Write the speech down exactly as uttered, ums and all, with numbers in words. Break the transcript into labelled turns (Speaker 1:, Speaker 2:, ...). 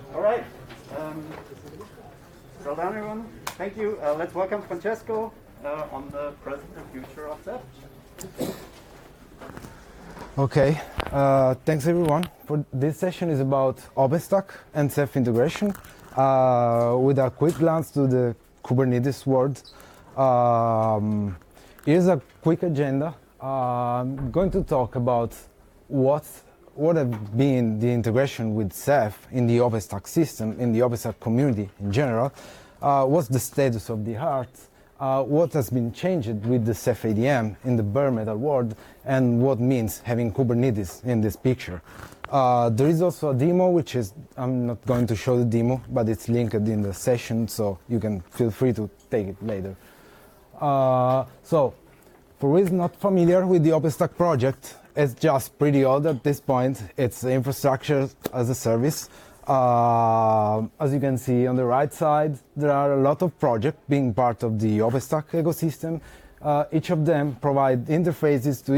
Speaker 1: All right. Um, well done, everyone. Thank you. Uh, let's welcome Francesco uh, on the present and future of Ceph.
Speaker 2: Okay. Uh, thanks, everyone. For this session is about OpenStack and Ceph integration, uh, with a quick glance to the Kubernetes world. Um, here's a quick agenda. Uh, I'm going to talk about what what have been the integration with Ceph in the OpenStack system, in the OpenStack community in general. Uh, what's the status of the art? Uh, what has been changed with the Ceph A D M in the bare metal world, and what means having Kubernetes in this picture. Uh, there is also a demo, which is, I'm not going to show the demo, but it's linked in the session, so you can feel free to take it later. Uh, so, for those not familiar with the OpenStack project, it's just pretty old at this point. It's infrastructure as a service. Uh, as you can see on the right side, there are a lot of projects being part of the OpenStack ecosystem. Uh, each of them provide interfaces to